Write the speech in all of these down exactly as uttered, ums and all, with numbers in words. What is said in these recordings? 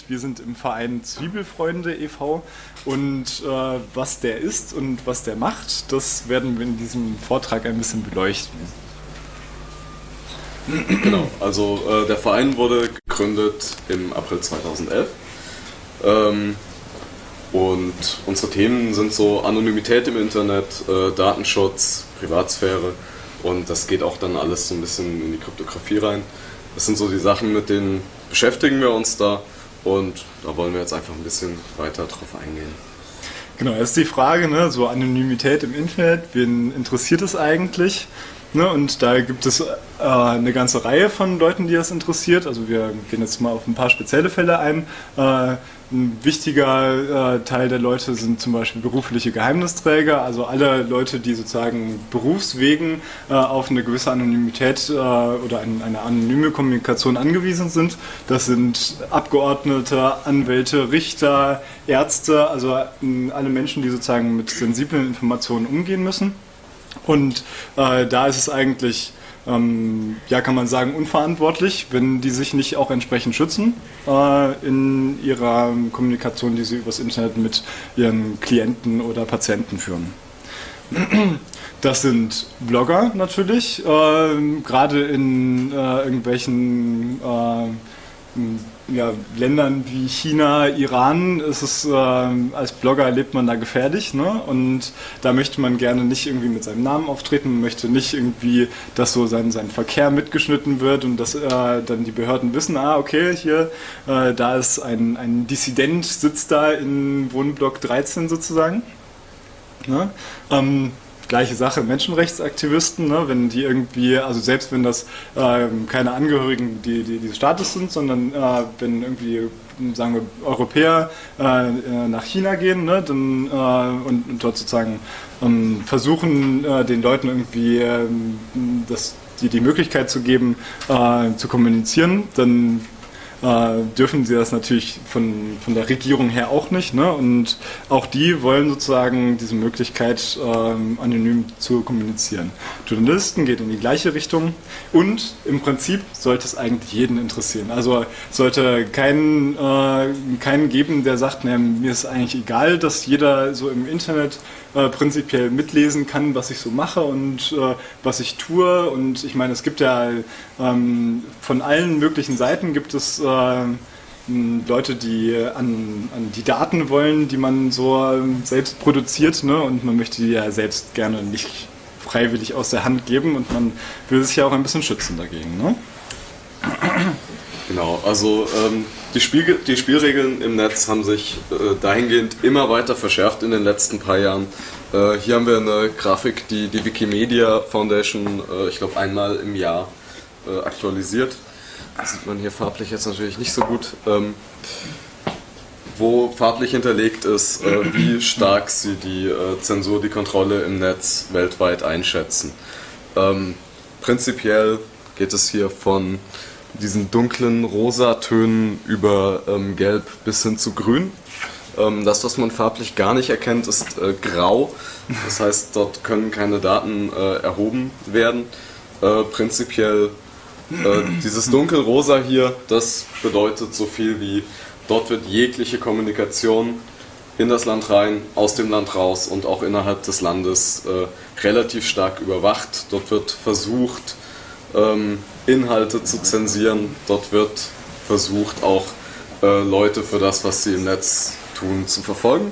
Wir sind im Verein Zwiebelfreunde e V und äh, was der ist und was der macht, das werden wir in diesem Vortrag ein bisschen beleuchten. Genau, also äh, der Verein wurde gegründet im April zweitausendelf ähm, und unsere Themen sind so Anonymität im Internet, äh, Datenschutz, Privatsphäre und das geht auch dann alles so ein bisschen in die Kryptographie rein. Das sind so die Sachen, mit denen beschäftigen wir uns da und da wollen wir jetzt einfach ein bisschen weiter drauf eingehen. Genau, jetzt ist die Frage, ne, so Anonymität im Internet, wen interessiert es eigentlich? Ne, und da gibt es äh, eine ganze Reihe von Leuten, die das interessiert. Also wir gehen jetzt mal auf ein paar spezielle Fälle ein. Äh, ein wichtiger äh, Teil der Leute sind zum Beispiel berufliche Geheimnisträger, also alle Leute, die sozusagen berufswegen äh, auf eine gewisse Anonymität äh, oder ein, eine anonyme Kommunikation angewiesen sind. Das sind Abgeordnete, Anwälte, Richter, Ärzte, also äh, alle Menschen, die sozusagen mit sensiblen Informationen umgehen müssen. Und äh, da ist es eigentlich, ähm, ja, kann man sagen, unverantwortlich, wenn die sich nicht auch entsprechend schützen äh, in ihrer Kommunikation, die sie übers Internet mit ihren Klienten oder Patienten führen. Das sind Blogger natürlich, äh, gerade in äh, irgendwelchen äh, ja, Ländern wie China, Iran ist es, äh, als Blogger erlebt man da gefährlich, ne? Und da möchte man gerne nicht irgendwie mit seinem Namen auftreten, man möchte nicht irgendwie, dass so sein, sein Verkehr mitgeschnitten wird und dass äh, dann die Behörden wissen, ah okay, hier, äh, da ist ein, ein Dissident, sitzt da in Wohnblock dreizehn sozusagen. Ne? Ähm, Gleiche Sache, Menschenrechtsaktivisten, ne, wenn die irgendwie, also selbst wenn das ähm, keine Angehörigen die, die, dieses Staates sind, sondern äh, wenn irgendwie, sagen wir, Europäer äh, nach China gehen, ne, dann, äh, und, und dort sozusagen ähm, versuchen, äh, den Leuten irgendwie ähm, das, die, die Möglichkeit zu geben, äh, zu kommunizieren, dann Äh, dürfen sie das natürlich von, von der Regierung her auch nicht, ne? Und auch die wollen sozusagen diese Möglichkeit, ähm, anonym zu kommunizieren. Journalisten geht in die gleiche Richtung und im Prinzip sollte es eigentlich jeden interessieren. Also sollte keinen, äh, keinen geben, der sagt, na, mir ist eigentlich egal, dass jeder so im Internet äh, prinzipiell mitlesen kann, was ich so mache und äh, was ich tue. Und ich meine, es gibt ja ähm, von allen möglichen Seiten gibt es äh, Leute, die an, an die Daten wollen, die man so selbst produziert, ne? Und man möchte die ja selbst gerne nicht freiwillig aus der Hand geben und man will sich ja auch ein bisschen schützen dagegen. Ne? Genau, also ähm, die, Spiel die Spielregeln im Netz haben sich äh, dahingehend immer weiter verschärft in den letzten paar Jahren. Äh, hier haben wir eine Grafik, die die Wikimedia Foundation, äh, ich glaube, einmal im Jahr äh, aktualisiert. Das sieht man hier farblich jetzt natürlich nicht so gut, ähm, wo farblich hinterlegt ist, äh, wie stark sie die äh, Zensur, die Kontrolle im Netz weltweit einschätzen. Ähm, prinzipiell geht es hier von diesen dunklen Rosatönen über ähm, Gelb bis hin zu Grün. Ähm, das, was man farblich gar nicht erkennt, ist äh, Grau. Das heißt, dort können keine Daten äh, erhoben werden. Äh, prinzipiell Äh, dieses dunkelrosa hier, das bedeutet so viel wie, dort wird jegliche Kommunikation in das Land rein, aus dem Land raus und auch innerhalb des Landes äh, relativ stark überwacht. Dort wird versucht, ähm, Inhalte zu zensieren. Dort wird versucht, auch äh, Leute für das, was sie im Netz tun, zu verfolgen.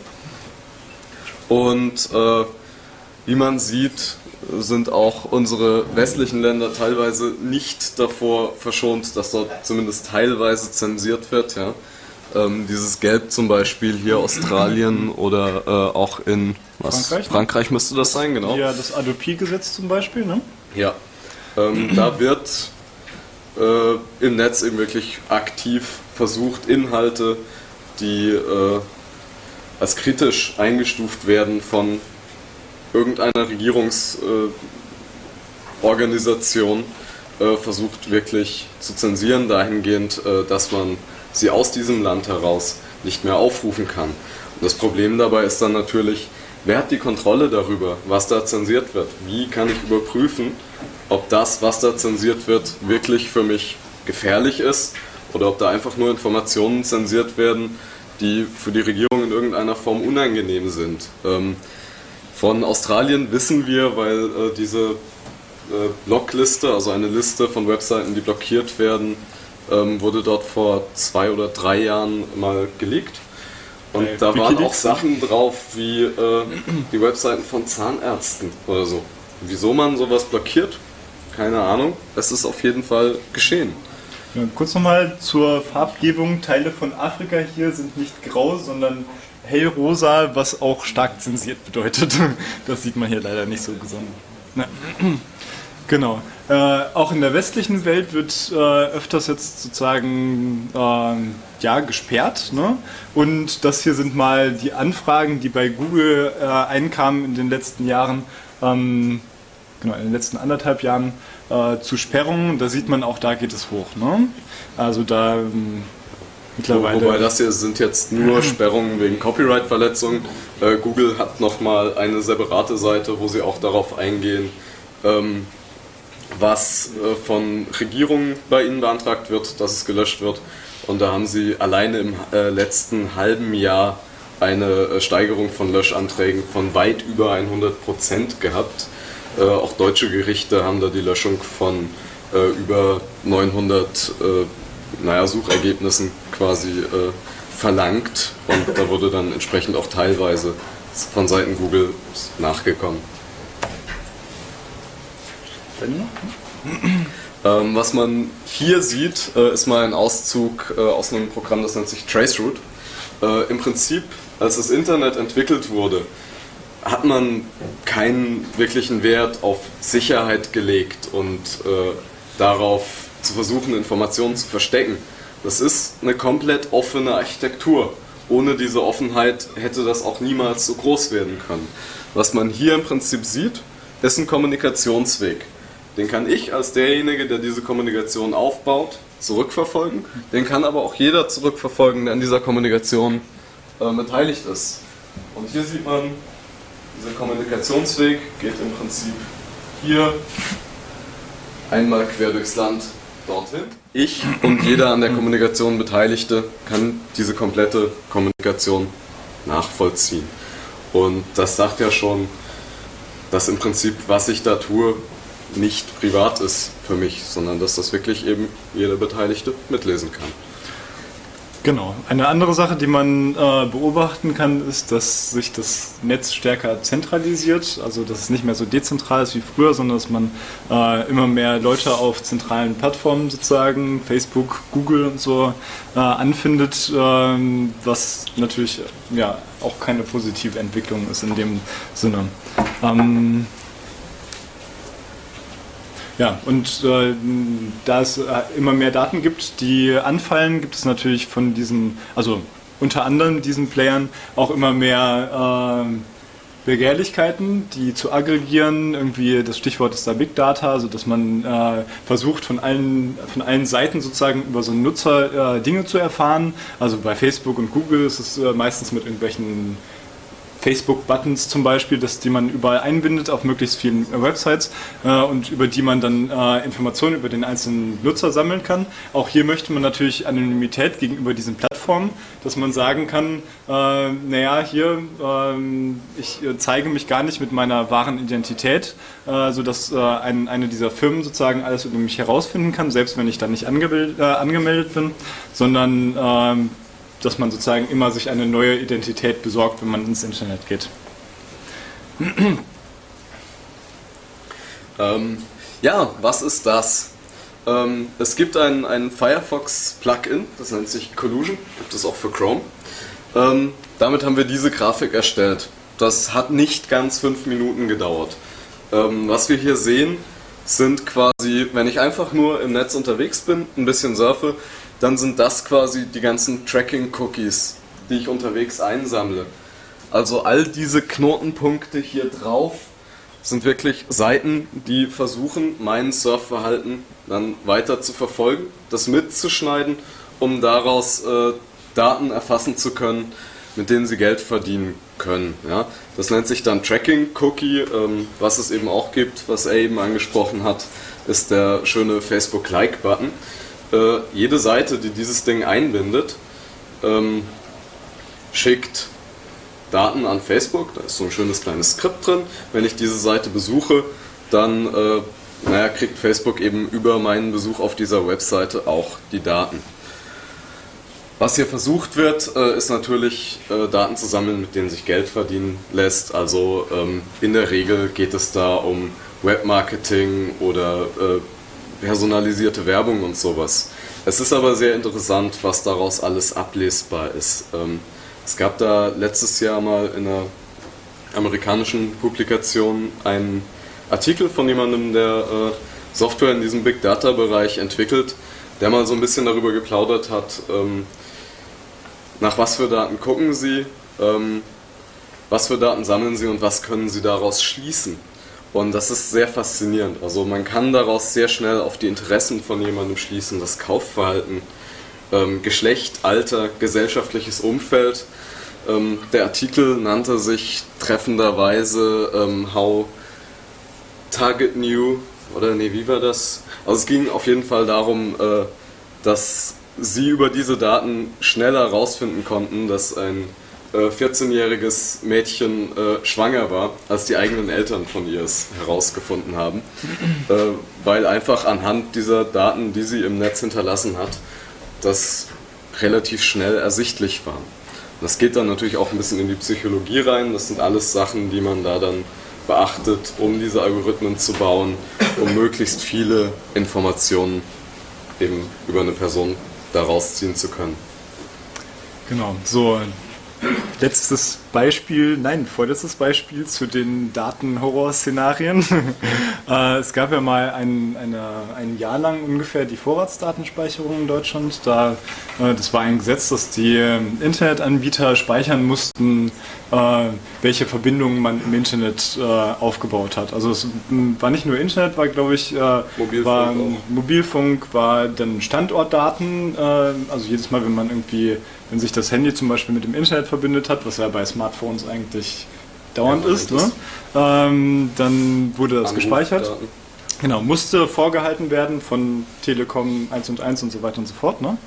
Und äh, wie man sieht, sind auch unsere westlichen Länder teilweise nicht davor verschont, dass dort zumindest teilweise zensiert wird. Ja. Ähm, dieses Gelb zum Beispiel hier Australien oder äh, auch in was? Frankreich, Frankreich müsste das sein, genau. Ja, das Adopi-Gesetz zum Beispiel, ne? Ja, ähm, da wird äh, im Netz eben wirklich aktiv versucht, Inhalte, die äh, als kritisch eingestuft werden von irgendeiner Regierungsorganisation äh, äh, versucht wirklich zu zensieren, dahingehend, äh, dass man sie aus diesem Land heraus nicht mehr aufrufen kann. Und das Problem dabei ist dann natürlich, wer hat die Kontrolle darüber, was da zensiert wird? Wie kann ich überprüfen, ob das, was da zensiert wird, wirklich für mich gefährlich ist oder ob da einfach nur Informationen zensiert werden, die für die Regierung in irgendeiner Form unangenehm sind. Ähm, von Australien wissen wir, weil äh, diese äh, Blockliste, also eine Liste von Webseiten, die blockiert werden, ähm, wurde dort vor zwei oder drei Jahren mal geleakt. Und Bei da waren Wikileaks. auch Sachen drauf wie äh, die Webseiten von Zahnärzten oder so. Wieso man sowas blockiert? Keine Ahnung. Es ist auf jeden Fall geschehen. Ja, kurz nochmal zur Farbgebung. Teile von Afrika hier sind nicht grau, sondern hellrosa, was auch stark zensiert bedeutet. Das sieht man hier leider nicht so besonders. Na. Genau. Äh, auch in der westlichen Welt wird äh, öfters jetzt sozusagen äh, ja, gesperrt. Ne? Und das hier sind mal die Anfragen, die bei Google äh, einkamen in den letzten Jahren, ähm, genau, in den letzten anderthalb Jahren äh, zu Sperrungen. Da sieht man auch, da geht es hoch. Ne? Also da ähm, mittlerweile... Wobei das hier sind jetzt nur Sperrungen wegen Copyright-Verletzungen. Äh, Google hat nochmal eine separate Seite, wo sie auch darauf eingehen, ähm, was äh, von Regierungen bei ihnen beantragt wird, dass es gelöscht wird. Und da haben sie alleine im äh, letzten halben Jahr eine äh, Steigerung von Löschanträgen von weit über hundert Prozent gehabt. Äh, auch deutsche Gerichte haben da die Löschung von äh, über neunhundert äh, naja, Suchergebnissen quasi äh, verlangt. Und da wurde dann entsprechend auch teilweise von Seiten Google nachgekommen. Ähm, was man hier sieht, äh, ist mal ein Auszug äh, aus einem Programm, das nennt sich Traceroute. Äh, Im Prinzip, als das Internet entwickelt wurde, hat man keinen wirklichen Wert auf Sicherheit gelegt und äh, darauf zu versuchen, Informationen zu verstecken. Das ist eine komplett offene Architektur. Ohne diese Offenheit hätte das auch niemals so groß werden können. Was man hier im Prinzip sieht, ist ein Kommunikationsweg. Den kann ich als derjenige, der diese Kommunikation aufbaut, zurückverfolgen. Den kann aber auch jeder zurückverfolgen, der an dieser Kommunikation äh, beteiligt ist. Und hier sieht man, dieser Kommunikationsweg geht im Prinzip hier einmal quer durchs Land dorthin. Ich und jeder an der Kommunikation Beteiligte kann diese komplette Kommunikation nachvollziehen. Und das sagt ja schon, dass im Prinzip, was ich da tue, nicht privat ist für mich, sondern dass das wirklich eben jeder Beteiligte mitlesen kann. Genau. Eine andere Sache, die man äh, beobachten kann, ist, dass sich das Netz stärker zentralisiert, also dass es nicht mehr so dezentral ist wie früher, sondern dass man äh, immer mehr Leute auf zentralen Plattformen sozusagen, Facebook, Google und so, äh, anfindet, äh, was natürlich ja auch keine positive Entwicklung ist in dem Sinne. Ähm, Ja, und äh, da es äh, immer mehr Daten gibt, die anfallen, gibt es natürlich von diesen, also unter anderem diesen Playern auch immer mehr äh, Begehrlichkeiten, die zu aggregieren. Irgendwie das Stichwort ist da Big Data, also dass man äh, versucht von allen, von allen Seiten sozusagen über so einen Nutzer äh, Dinge zu erfahren. Also bei Facebook und Google ist es äh, meistens mit irgendwelchen Facebook-Buttons zum Beispiel, dass die man überall einbindet auf möglichst vielen äh, Websites äh, und über die man dann äh, Informationen über den einzelnen Nutzer sammeln kann. Auch hier möchte man natürlich Anonymität gegenüber diesen Plattformen, dass man sagen kann, äh, naja, hier, äh, ich äh, zeige mich gar nicht mit meiner wahren Identität, äh, sodass äh, ein, eine dieser Firmen sozusagen alles über mich herausfinden kann, selbst wenn ich dann nicht angemeldet, äh, angemeldet bin, sondern äh, dass man sozusagen immer sich eine neue Identität besorgt, wenn man ins Internet geht. Ähm, ja, was ist das? Ähm, es gibt ein, ein Firefox-Plugin, das nennt sich Collusion, gibt es auch für Chrome. Ähm, damit haben wir diese Grafik erstellt. Das hat nicht ganz fünf Minuten gedauert. Ähm, was wir hier sehen, sind quasi, wenn ich einfach nur im Netz unterwegs bin, ein bisschen surfe, dann sind das quasi die ganzen Tracking-Cookies, die ich unterwegs einsammle. Also all diese Knotenpunkte hier drauf sind wirklich Seiten, die versuchen, mein Surfverhalten dann weiter zu verfolgen, das mitzuschneiden, um daraus äh, Daten erfassen zu können, mit denen sie Geld verdienen können. Ja? Das nennt sich dann Tracking-Cookie. Ähm, was es eben auch gibt, was er eben angesprochen hat, ist der schöne Facebook-Like-Button. äh, jede Seite, die dieses Ding einbindet, ähm, schickt Daten an Facebook, da ist so ein schönes kleines Skript drin. Wenn ich diese Seite besuche, dann äh, naja, kriegt Facebook eben über meinen Besuch auf dieser Webseite auch die Daten. Was hier versucht wird, äh, ist natürlich äh, Daten zu sammeln, mit denen sich Geld verdienen lässt. Also ähm, in der Regel geht es da um Webmarketing oder äh, personalisierte Werbung und sowas. Es ist aber sehr interessant, was daraus alles ablesbar ist. Ähm, Es gab da letztes Jahr mal in einer amerikanischen Publikation einen Artikel von jemandem, der äh, Software in diesem Big Data Bereich entwickelt, der mal so ein bisschen darüber geplaudert hat, ähm, nach was für Daten gucken Sie, ähm, was für Daten sammeln Sie und was können Sie daraus schließen. Und das ist sehr faszinierend. Also man kann daraus sehr schnell auf die Interessen von jemandem schließen, das Kaufverhalten, ähm, Geschlecht, Alter, gesellschaftliches Umfeld. Ähm, der Artikel nannte sich treffenderweise ähm, How Target Knew, oder nee, wie war das? Also es ging auf jeden Fall darum, äh, dass sie über diese Daten schneller herausfinden konnten, dass ein äh, vierzehnjähriges Mädchen äh, schwanger war, als die eigenen Eltern von ihr es herausgefunden haben, äh, weil einfach anhand dieser Daten, die sie im Netz hinterlassen hat, das relativ schnell ersichtlich war. Das geht dann natürlich auch ein bisschen in die Psychologie rein. Das sind alles Sachen, die man da dann beachtet, um diese Algorithmen zu bauen, um möglichst viele Informationen eben über eine Person daraus ziehen zu können. Genau, so letztes Beispiel, nein, vorletztes Beispiel zu den Datenhorror-Szenarien. äh, es gab ja mal ein, eine, ein Jahr lang ungefähr die Vorratsdatenspeicherung in Deutschland. Da, äh, das war ein Gesetz, dass die äh, Internetanbieter speichern mussten, äh, welche Verbindungen man im Internet äh, aufgebaut hat. Also es war nicht nur Internet, war glaube ich, äh, Mobilfunk, war, Mobilfunk war dann Standortdaten, äh, also jedes Mal, wenn man irgendwie, wenn sich das Handy zum Beispiel mit dem Internet verbindet hat, was ja bei Smartphones eigentlich dauernd ja, ist, ne? ähm, dann wurde das gespeichert. Genau, musste vorgehalten werden von Telekom eins und eins und so weiter und so fort. Ne?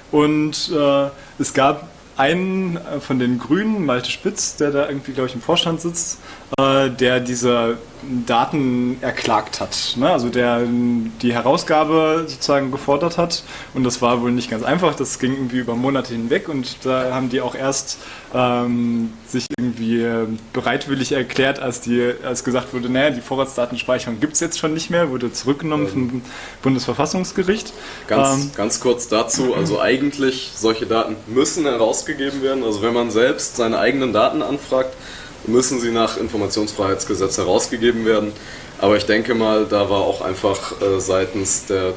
Und äh, es gab einen von den Grünen, Malte Spitz, der da irgendwie, glaube ich, im Vorstand sitzt, äh, der diese Daten erklagt hat. Ne? Also der die Herausgabe sozusagen gefordert hat. Und das war wohl nicht ganz einfach. Das ging irgendwie über Monate hinweg. Und da haben die auch erst ähm, sich irgendwie bereitwillig erklärt, als, die, als gesagt wurde, naja, die Vorratsdatenspeicherung gibt es jetzt schon nicht mehr, wurde zurückgenommen ähm, vom Bundesverfassungsgericht. Ganz, ähm, ganz kurz dazu, also eigentlich solche Daten müssen herausgegeben werden. Also wenn man selbst seine eigenen Daten anfragt, müssen sie nach Informationsfreiheitsgesetz herausgegeben werden. Aber ich denke mal, da war auch einfach äh, seitens der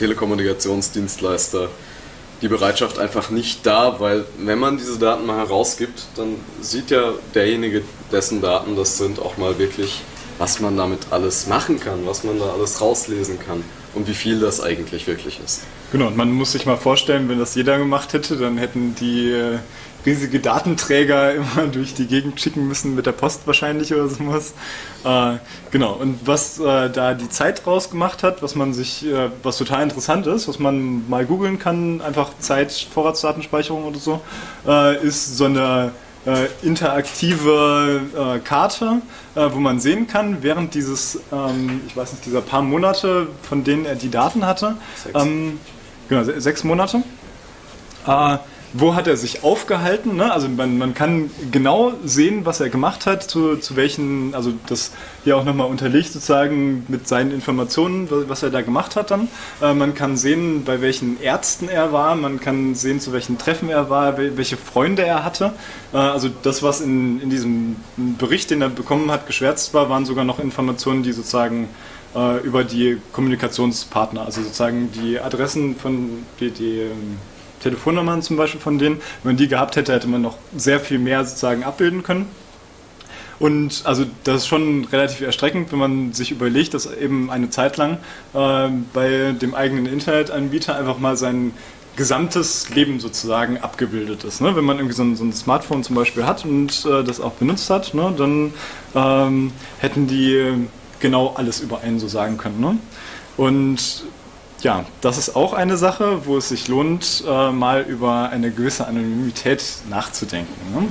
Telekommunikationsdienstleister die Bereitschaft einfach nicht da, weil wenn man diese Daten mal herausgibt, dann sieht ja derjenige, dessen Daten das sind, auch mal wirklich, was man damit alles machen kann, was man da alles rauslesen kann und wie viel das eigentlich wirklich ist. Genau, und man muss sich mal vorstellen, wenn das jeder gemacht hätte, dann hätten die äh, riesige Datenträger immer durch die Gegend schicken müssen, mit der Post wahrscheinlich oder sowas. Äh, genau, und was äh, da die Zeit rausgemacht hat, was man sich, äh, was total interessant ist, was man mal googeln kann, einfach Zeit, Vorratsdatenspeicherung oder so, äh, ist so eine äh, interaktive äh, Karte, äh, wo man sehen kann, während dieses, ähm, ich weiß nicht, dieser paar Monate, von denen er die Daten hatte, Sechs. Ähm, genau, se- sechs Monate, äh, wo hat er sich aufgehalten, ne? Also man, man kann genau sehen, was er gemacht hat, zu, zu welchen, also das hier auch nochmal unterlegt sozusagen mit seinen Informationen, was er da gemacht hat dann. Äh, man kann sehen, bei welchen Ärzten er war, man kann sehen, zu welchen Treffen er war, welche Freunde er hatte. Äh, also das, was in, in diesem Bericht, den er bekommen hat, geschwärzt war, waren sogar noch Informationen, die sozusagen äh, über die Kommunikationspartner, also sozusagen die Adressen von die, die Telefonnummern zum Beispiel von denen. Wenn man die gehabt hätte, hätte man noch sehr viel mehr sozusagen abbilden können. Und also das ist schon relativ erschreckend, wenn man sich überlegt, dass eben eine Zeit lang äh, bei dem eigenen Internetanbieter einfach mal sein gesamtes Leben sozusagen abgebildet ist. Ne? Wenn man irgendwie so ein, so ein Smartphone zum Beispiel hat und äh, das auch benutzt hat, ne, dann ähm, hätten die genau alles über einen so sagen können. Ne? Und ja, das ist auch eine Sache, wo es sich lohnt, äh, mal über eine gewisse Anonymität nachzudenken. Ne?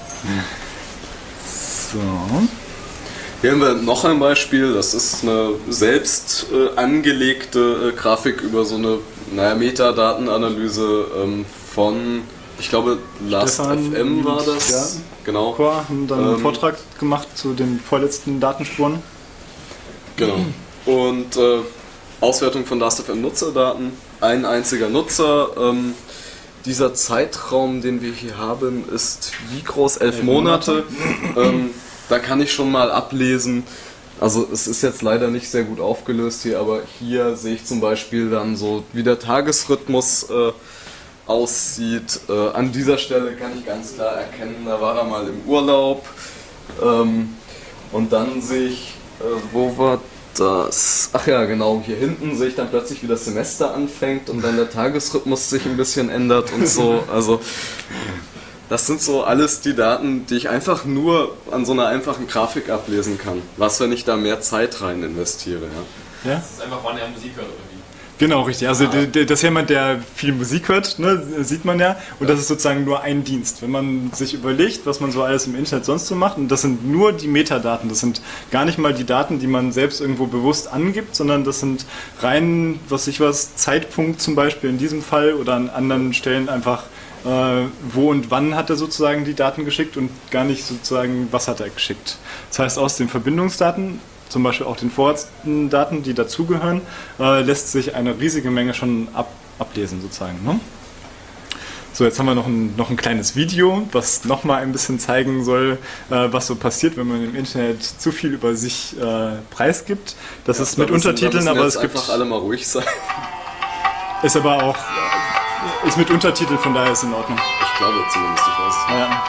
So. Hier haben wir noch ein Beispiel, das ist eine selbst äh, angelegte äh, Grafik über so eine naja, Metadatenanalyse ähm, von, ich glaube, Last.fm war das. Ja, genau. Chor haben dann einen Ähm, Vortrag gemacht zu den vorletzten Datenspuren. Genau. Und äh, Auswertung von Last.fm-Nutzerdaten, ein einziger Nutzer. Ähm, dieser Zeitraum, den wir hier haben, ist wie groß? Elf, Elf Monate. Monate. ähm, da kann ich schon mal ablesen. Also es ist jetzt leider nicht sehr gut aufgelöst hier, aber hier sehe ich zum Beispiel dann so, wie der Tagesrhythmus äh, aussieht. Äh, an dieser Stelle kann ich ganz klar erkennen, da war er mal im Urlaub. Ähm, und dann sehe ich, äh, wo war das? Ach ja, genau, hier hinten sehe ich dann plötzlich, wie das Semester anfängt und dann der Tagesrhythmus sich ein bisschen ändert und so. Also das sind so alles die Daten, die ich einfach nur an so einer einfachen Grafik ablesen kann. Was, wenn ich da mehr Zeit rein investiere, ja? Ja? Das ist einfach, wann er Musik hört oder wie? Genau, richtig. Also ja. Das ist jemand, der viel Musik hört, ne, sieht man ja. Und ja. Das ist sozusagen nur ein Dienst. Wenn man sich überlegt, was man so alles im Internet sonst so macht, und das sind nur die Metadaten, das sind gar nicht mal die Daten, die man selbst irgendwo bewusst angibt, sondern das sind rein, was ich was, Zeitpunkt zum Beispiel in diesem Fall oder an anderen Stellen einfach, äh, wo und wann hat er sozusagen die Daten geschickt und gar nicht sozusagen, was hat er geschickt. Das heißt, aus den Verbindungsdaten, zum Beispiel auch den Vorratsdaten, die dazugehören, äh, lässt sich eine riesige Menge schon ab, ablesen sozusagen. Ne? So, jetzt haben wir noch ein, noch ein kleines Video, was nochmal ein bisschen zeigen soll, äh, was so passiert, wenn man im Internet zu viel über sich äh, preisgibt. Das ja, ist mit müssen, Untertiteln, aber es gibt... einfach alle mal ruhig sein. Ist aber auch... Ist mit Untertitel, von daher ist in Ordnung. Ich glaube zumindest, ich weiß es. Ja.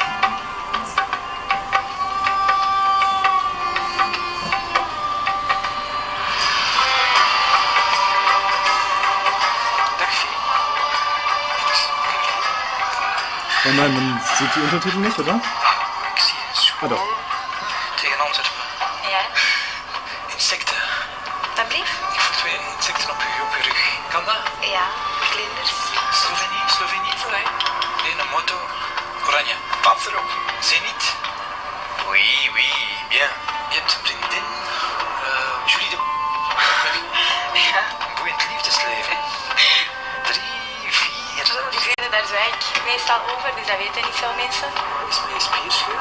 Ja, nein, man sieht die Untertitel nicht, oder? Ik zie een school Ah, doch. tegen Antwerpen. Ja, Insecten. dat blief? Ik voel twee insecten op je, op je rug. Kan dat? Ja, vlinders. Slovenië, Slovenië. Nee, een moto. Oranje. Wat erop? Zenith. Oui, oui, bien. Je hebt een vriendin. Uh, Julie de... Ja. Een boeiend liefdesleven. Drie, vier... Die vinden daar zwijg ik meestal over, dus dat weten niet veel mensen. Is mijn spierscheur?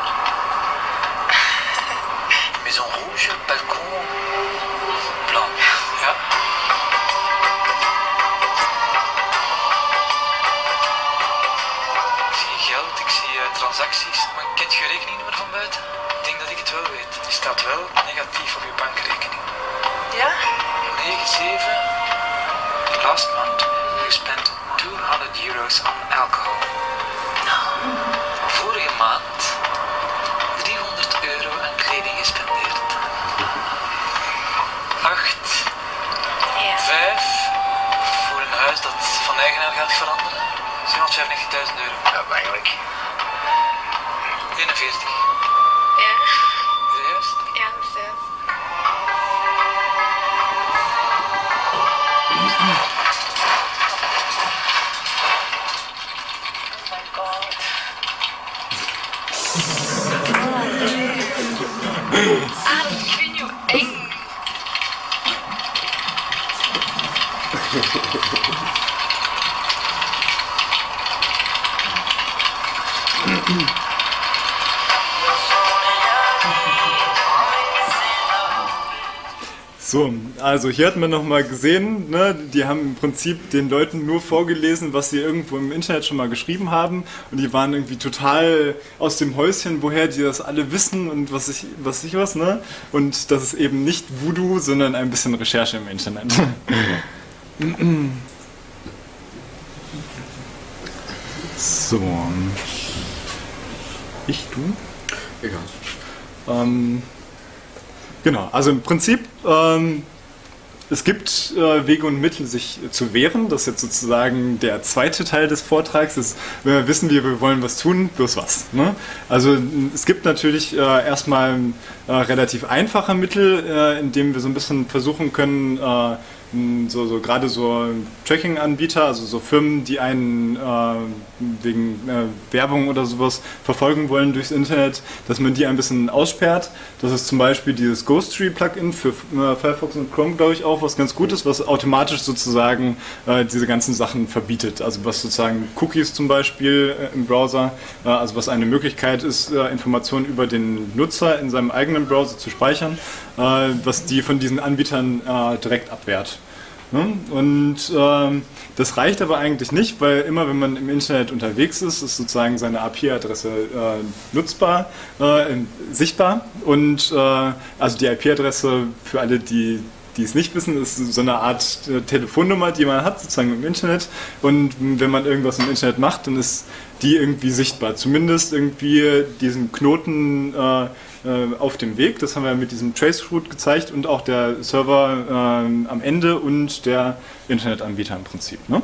Maison rouge, balcon... Blanc. Ja. Ik zie geld, ik zie uh, transacties, maar kent je rekeningnummer van buiten? Ik denk dat ik het wel weet. Die staat wel negatief op je bankrekening. Ja? negen zeven. Last month you spent two hundred euros on alcohol. Vorige maand driehonderd euro aan kleding gespendeerd. acht. Ja. vijf. Voor een huis dat van eigenaar gaat veranderen. zevenhonderdvijfennegentigduizend euro. Ja, eigenlijk. eenenveertig. Ja. Is dat juist? Ja, dat is juist. Oh my god. Ah, dat is, ik weet niet hoe eng. So, also hier hat man nochmal gesehen, ne, die haben im Prinzip den Leuten nur vorgelesen, was sie irgendwo im Internet schon mal geschrieben haben, und die waren irgendwie total aus dem Häuschen, woher die das alle wissen und was ich was ich was, ne? Und das ist eben nicht Voodoo, sondern ein bisschen Recherche im Internet. So. Ich, du? Egal. Ähm, genau, also im Prinzip, ähm, es gibt äh, Wege und Mittel, sich zu wehren. Das ist jetzt sozusagen der zweite Teil des Vortrags. Ist, wenn wir wissen, wir, wir wollen was tun, bloß was. Ne? Also es gibt natürlich äh, erstmal äh, relativ einfache Mittel, äh, indem wir so ein bisschen versuchen können, äh, so, so gerade so Tracking-Anbieter, also so Firmen, die einen äh, wegen äh, Werbung oder sowas verfolgen wollen durchs Internet, dass man die ein bisschen aussperrt. Das ist zum Beispiel dieses Ghost-Tree-Plugin für äh, Firefox und Chrome, glaube ich, auch was ganz Gutes, was automatisch sozusagen äh, diese ganzen Sachen verbietet. Also was sozusagen Cookies zum Beispiel äh, im Browser, äh, also was eine Möglichkeit ist, äh, Informationen über den Nutzer in seinem eigenen Browser zu speichern, äh, was die von diesen Anbietern äh, direkt abwehrt. Ne? Und ähm, das reicht aber eigentlich nicht, weil immer wenn man im Internet unterwegs ist, ist sozusagen seine I P-Adresse äh, nutzbar, äh, sichtbar. Und äh, also die I P-Adresse für alle, die die es nicht wissen, ist so eine Art äh, Telefonnummer, die man hat, sozusagen im Internet. Und wenn man irgendwas im Internet macht, dann ist die irgendwie sichtbar. Zumindest irgendwie diesen Knoten äh, äh, auf dem Weg. Das haben wir mit diesem Traceroute gezeigt und auch der Server äh, am Ende und der Internetanbieter im Prinzip. Ne?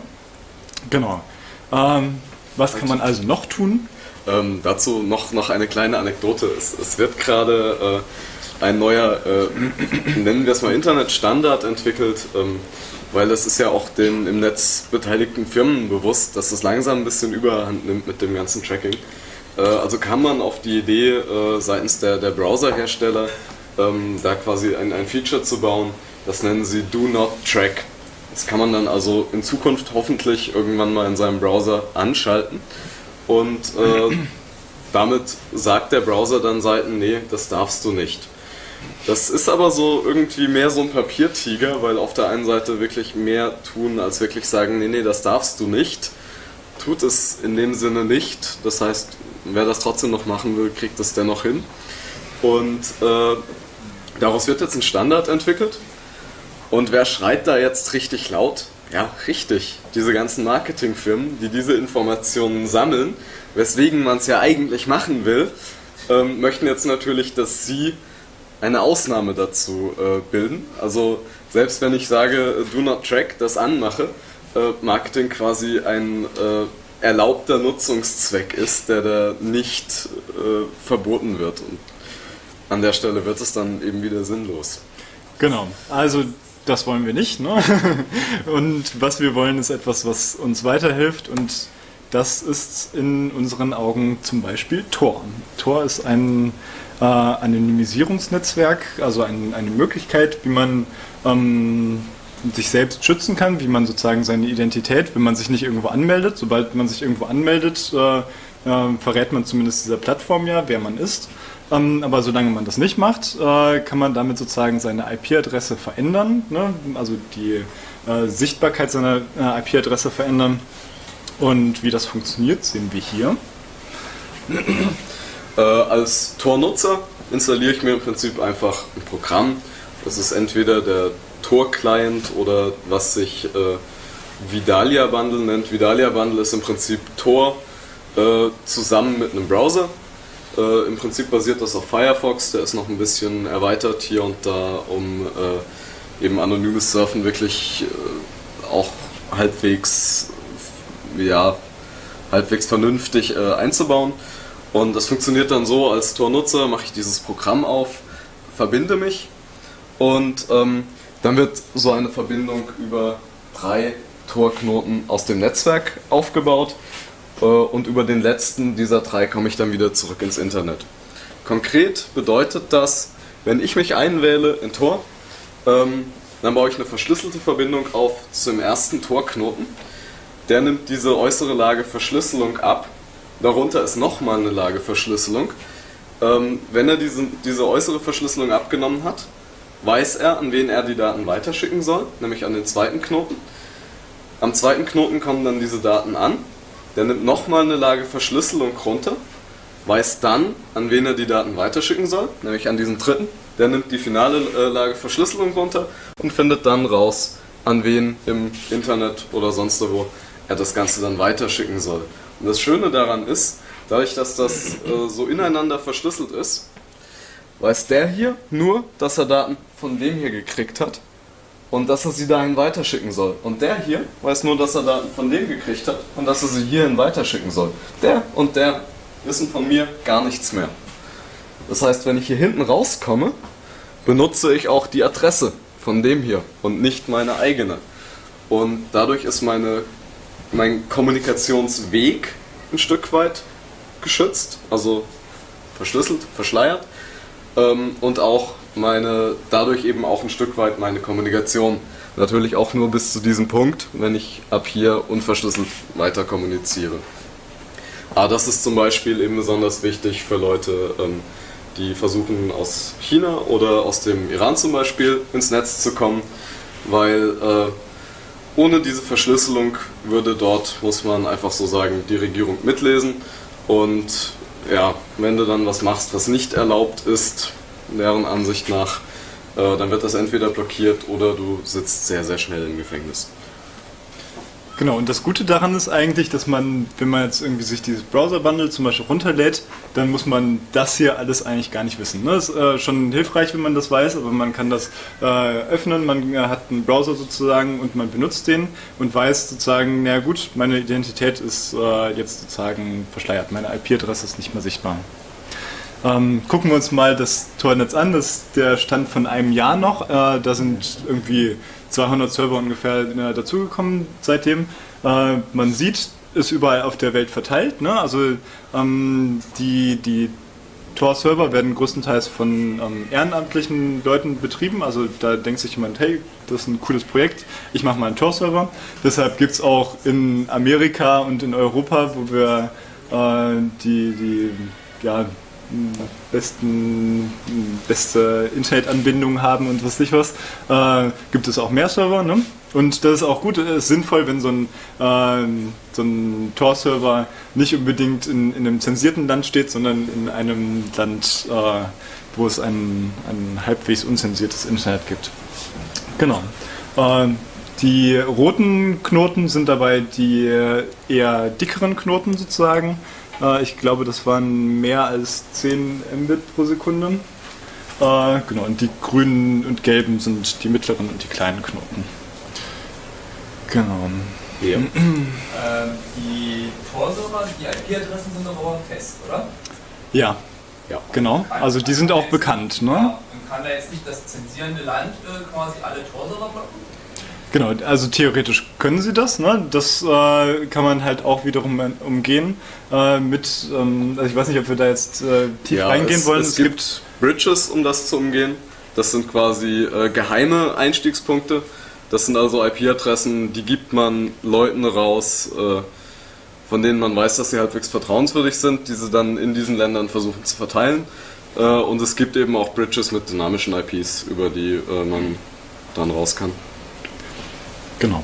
Genau. Ähm, was kann man also noch tun? Ähm, dazu noch, noch eine kleine Anekdote. Es, es wird gerade äh, ein neuer, äh, nennen wir es mal Internetstandard entwickelt, ähm, weil es ist ja auch den im Netz beteiligten Firmen bewusst, dass es langsam ein bisschen Überhand nimmt mit dem ganzen Tracking. Äh, also kam man auf die Idee äh, seitens der, der Browserhersteller, ähm, da quasi ein, ein Feature zu bauen, das nennen sie Do Not Track. Das kann man dann also in Zukunft hoffentlich irgendwann mal in seinem Browser anschalten. Und äh, damit sagt der Browser dann Seiten, nee, das darfst du nicht. Das ist aber so irgendwie mehr so ein Papiertiger, weil auf der einen Seite wirklich mehr tun, als wirklich sagen, nee, nee, das darfst du nicht. Tut es in dem Sinne nicht. Das heißt, wer das trotzdem noch machen will, kriegt das dennoch hin. Und äh, daraus wird jetzt ein Standard entwickelt. Und wer schreit da jetzt richtig laut? Ja, richtig. Diese ganzen Marketingfirmen, die diese Informationen sammeln, weswegen man es ja eigentlich machen will, ähm, möchten jetzt natürlich, dass sie eine Ausnahme dazu äh, bilden. Also selbst wenn ich sage, do not track, das anmache, äh, Marketing quasi ein äh, erlaubter Nutzungszweck ist, der da nicht äh, verboten wird. Und an der Stelle wird es dann eben wieder sinnlos. Genau, also das wollen wir nicht, ne? Und was wir wollen, ist etwas, was uns weiterhilft, und das ist in unseren Augen zum Beispiel Tor. Tor ist ein äh, Anonymisierungsnetzwerk, also ein, eine Möglichkeit, wie man ähm, sich selbst schützen kann, wie man sozusagen seine Identität, wenn man sich nicht irgendwo anmeldet, sobald man sich irgendwo anmeldet, äh, äh, verrät man zumindest dieser Plattform ja, wer man ist. Ähm, aber solange man das nicht macht, äh, kann man damit sozusagen seine I P-Adresse verändern, ne? Also die äh, Sichtbarkeit seiner äh, I P-Adresse verändern. Und wie das funktioniert, sehen wir hier. Äh, als Tor-Nutzer installiere ich mir im Prinzip einfach ein Programm. Das ist entweder der Tor-Client oder was sich äh, Vidalia Bundle nennt. Vidalia Bundle ist im Prinzip Tor äh, zusammen mit einem Browser. Äh, Im Prinzip basiert das auf Firefox, der ist noch ein bisschen erweitert hier und da, um äh, eben anonymes Surfen wirklich äh, auch halbwegs, ja, halbwegs vernünftig äh, einzubauen. Und das funktioniert dann so: als Tor-Nutzer mache ich dieses Programm auf, verbinde mich, und ähm, dann wird so eine Verbindung über drei Tor-Knoten aus dem Netzwerk aufgebaut. Und über den letzten dieser drei komme ich dann wieder zurück ins Internet. Konkret bedeutet das, wenn ich mich einwähle in Tor, ähm, dann baue ich eine verschlüsselte Verbindung auf zum ersten Tor-Knoten. Der nimmt diese äußere Lage Verschlüsselung ab. Darunter ist nochmal eine Lage Verschlüsselung. Ähm, wenn er diese, diese äußere Verschlüsselung abgenommen hat, weiß er, an wen er die Daten weiterschicken soll, nämlich an den zweiten Knoten. Am zweiten Knoten kommen dann diese Daten an. Der nimmt nochmal eine Lage Verschlüsselung runter, weiß dann, an wen er die Daten weiterschicken soll, nämlich an diesen dritten. Der nimmt die finale äh, Lage Verschlüsselung runter und findet dann raus, an wen im Internet oder sonst wo er das Ganze dann weiterschicken soll. Und das Schöne daran ist, dadurch, dass das äh, so ineinander verschlüsselt ist, weiß der hier nur, dass er Daten von dem hier gekriegt hat und dass er sie dahin weiterschicken soll. Und der hier weiß nur, dass er Daten von dem gekriegt hat und dass er sie hierhin weiterschicken soll. Der und der wissen von mir gar nichts mehr. Das heißt, wenn ich hier hinten rauskomme, benutze ich auch die Adresse von dem hier und nicht meine eigene. Und dadurch ist meine, mein Kommunikationsweg ein Stück weit geschützt, also verschlüsselt, verschleiert, ähm, und auch meine, dadurch eben auch ein Stück weit meine Kommunikation. Natürlich auch nur bis zu diesem Punkt, wenn ich ab hier unverschlüsselt weiter kommuniziere. Aber das ist zum Beispiel eben besonders wichtig für Leute, ähm, die versuchen aus China oder aus dem Iran zum Beispiel ins Netz zu kommen, weil äh, ohne diese Verschlüsselung würde dort, muss man einfach so sagen, die Regierung mitlesen und ja, wenn du dann was machst, was nicht erlaubt ist, deren Ansicht nach, äh, dann wird das entweder blockiert oder du sitzt sehr, sehr schnell im Gefängnis. Genau, und das Gute daran ist eigentlich, dass man, wenn man jetzt irgendwie sich dieses Browser-Bundle zum Beispiel runterlädt, dann muss man das hier alles eigentlich gar nicht wissen. Das ist äh, schon hilfreich, wenn man das weiß, aber man kann das äh, öffnen, man äh, hat einen Browser sozusagen und man benutzt den und weiß sozusagen, na gut, meine Identität ist äh, jetzt sozusagen verschleiert, meine I P-Adresse ist nicht mehr sichtbar. Ähm, gucken wir uns mal das Tor-Netz an, das ist der Stand von einem Jahr noch, äh, da sind irgendwie zweihundert Server ungefähr äh, dazugekommen seitdem. Äh, man sieht, ist überall auf der Welt verteilt. Ne? Also ähm, die, die Tor-Server werden größtenteils von ähm, ehrenamtlichen Leuten betrieben. Also da denkt sich jemand, hey, das ist ein cooles Projekt, ich mache mal einen Tor-Server. Deshalb gibt es auch in Amerika und in Europa, wo wir äh, die, die ja, besten beste Internetanbindungen haben und was nicht was, äh, gibt es auch mehr Server, ne? Und das ist auch gut, es ist sinnvoll, wenn so ein, äh, so ein Tor-Server nicht unbedingt in, in einem zensierten Land steht, sondern in einem Land, äh, wo es ein, ein halbwegs unzensiertes Internet gibt. Genau. Äh, die roten Knoten sind dabei die eher dickeren Knoten sozusagen. Ich glaube, das waren mehr als zehn Mbit pro Sekunde. Äh, genau, und die grünen und gelben sind die mittleren und die kleinen Knoten. Genau. Ja. Ähm, die Tor-Server, die I P-Adressen sind aber fest, oder? Ja, Ja. genau. Also die sind auch bekannt, ne? Ja, und kann da jetzt nicht das zensierende Land äh, quasi alle Tor-Server blocken? Genau, also theoretisch können sie das, ne? Das äh, kann man halt auch wiederum umgehen äh, mit, ähm, also ich weiß nicht, ob wir da jetzt äh, tief Ja, reingehen es, wollen. Es, es gibt, gibt Bridges, um das zu umgehen. Das sind quasi äh, geheime Einstiegspunkte. Das sind also I P-Adressen, die gibt man Leuten raus, äh, von denen man weiß, dass sie halbwegs vertrauenswürdig sind, die sie dann in diesen Ländern versuchen zu verteilen. Äh, und es gibt eben auch Bridges mit dynamischen I Ps, über die äh, man dann raus kann. Genau.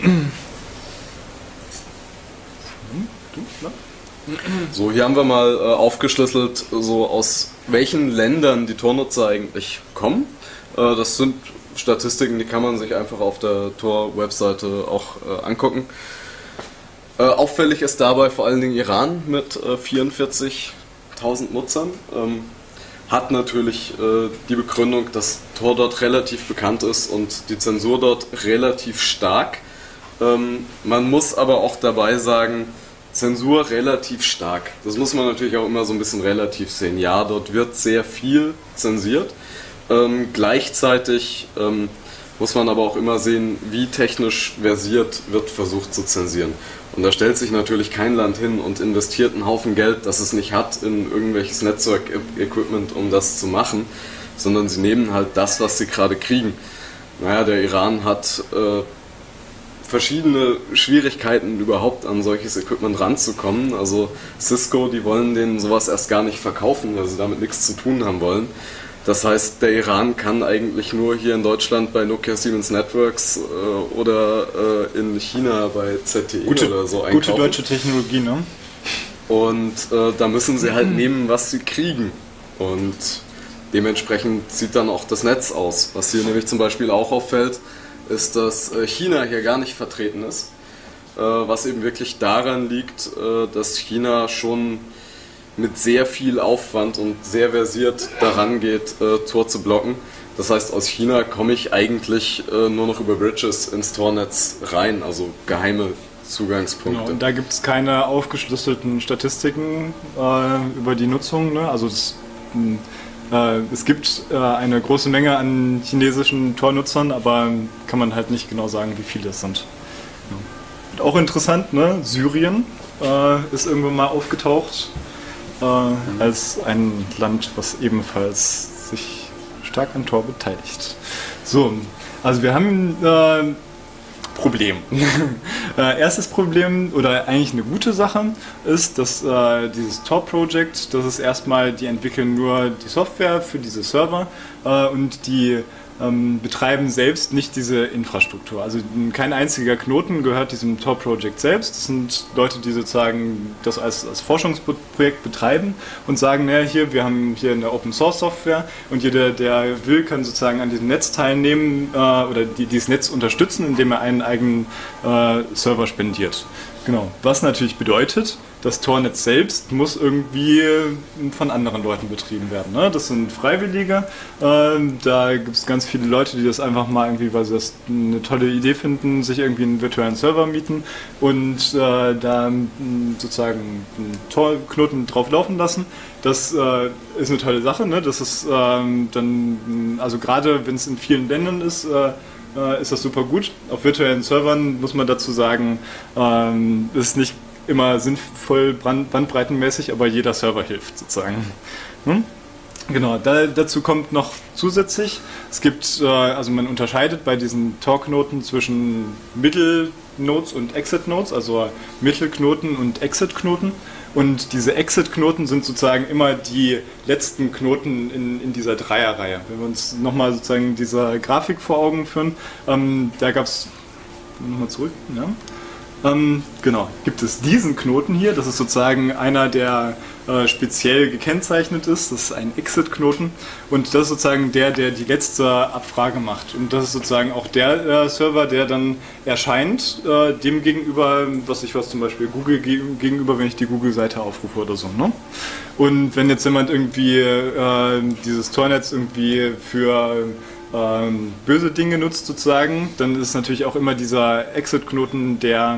So, hier haben wir mal äh, aufgeschlüsselt, so aus welchen Ländern die Tor-Nutzer eigentlich kommen. Äh, das sind Statistiken, die kann man sich einfach auf der Tor-Webseite auch äh, angucken. Äh, auffällig ist dabei vor allen Dingen Iran mit äh, vierundvierzigtausend Nutzern. Ähm, hat natürlich äh, die Begründung, dass Tor dort relativ bekannt ist und die Zensur dort relativ stark. Ähm, man muss aber auch dabei sagen, Zensur relativ stark. Das muss man natürlich auch immer so ein bisschen relativ sehen. Ja, dort wird sehr viel zensiert. Ähm, gleichzeitig ähm, muss man aber auch immer sehen, wie technisch versiert wird versucht zu zensieren. Und da stellt sich natürlich kein Land hin und investiert einen Haufen Geld, das es nicht hat, in irgendwelches Netzwerk-Equipment, um das zu machen, sondern sie nehmen halt das, was sie gerade kriegen. Naja, der Iran hat äh, verschiedene Schwierigkeiten, überhaupt an solches Equipment ranzukommen. Also Cisco, die wollen denen sowas erst gar nicht verkaufen, weil sie damit nichts zu tun haben wollen. Das heißt, der Iran kann eigentlich nur hier in Deutschland bei Nokia Siemens Networks äh, oder äh, in China bei Z T E Gute, oder so einkaufen. Gute deutsche Technologie, ne? Und äh, da müssen sie halt nehmen, was sie kriegen. Und dementsprechend sieht dann auch das Netz aus. Was hier nämlich zum Beispiel auch auffällt, ist, dass äh, China hier gar nicht vertreten ist. Äh, was eben wirklich daran liegt, äh, dass China schon mit sehr viel Aufwand und sehr versiert daran geht, äh, Tor zu blocken. Das heißt, aus China komme ich eigentlich äh, nur noch über Bridges ins Tornetz rein, also geheime Zugangspunkte. Genau, und da gibt es keine aufgeschlüsselten Statistiken äh, über die Nutzung. Ne? Also das, äh, es gibt äh, eine große Menge an chinesischen Tor-Nutzern, aber kann man halt nicht genau sagen, wie viele es sind. Ja. Und auch interessant, ne? Syrien äh, ist irgendwann mal aufgetaucht äh, mhm. als ein Land, was ebenfalls sich stark an Tor beteiligt. So, also wir haben äh, Problem. äh, erstes Problem, oder eigentlich eine gute Sache, ist, dass äh, dieses Tor-Project, das ist erstmal, die entwickeln nur die Software für diese Server äh, und die ähm, betreiben selbst nicht diese Infrastruktur. Also kein einziger Knoten gehört diesem Tor-Project selbst. Das sind Leute, die sozusagen das als, als Forschungsprojekt betreiben und sagen, naja, hier, wir haben hier eine Open-Source-Software und jeder, der will, kann sozusagen an diesem Netz teilnehmen äh, oder die, dieses Netz unterstützen, indem er einen eigenen äh, Server spendiert. Genau. Was natürlich bedeutet, das Tor-Netz selbst muss irgendwie von anderen Leuten betrieben werden. Ne? Das sind Freiwillige. Äh, da gibt es ganz viele Leute, die das einfach mal irgendwie, weil sie das eine tolle Idee finden, sich irgendwie einen virtuellen Server mieten und äh, da sozusagen einen Tor-Knoten drauf laufen lassen. Das äh, ist eine tolle Sache. Ne? Das ist ähm, dann, also gerade wenn es in vielen Ländern ist, äh, ist das super gut. Auf virtuellen Servern muss man dazu sagen, ähm, ist nicht immer sinnvoll bandbreitenmäßig, aber jeder Server hilft sozusagen. Hm? Genau, da, dazu kommt noch zusätzlich, es gibt, äh, also man unterscheidet bei diesen Tor-Knoten zwischen Middle-Nodes und Exit-Nodes, also Mittelknoten und Exit-Knoten. Und diese Exit-Knoten sind sozusagen immer die letzten Knoten in, in dieser Dreierreihe. Wenn wir uns nochmal sozusagen diese Grafik vor Augen führen, ähm, da gab es, nochmal zurück, ja. Ähm, genau, gibt es diesen Knoten hier, das ist sozusagen einer, der äh, speziell gekennzeichnet ist, das ist ein Exit-Knoten und das ist sozusagen der, der die letzte Abfrage macht und das ist sozusagen auch der äh, Server, der dann erscheint, äh, dem gegenüber, was ich was zum Beispiel Google ge gegenüber, wenn ich die Google-Seite aufrufe oder so. Ne? Und wenn jetzt jemand irgendwie äh, dieses Tornetz irgendwie für Ähm, böse Dinge nutzt sozusagen, dann ist natürlich auch immer dieser Exit-Knoten, der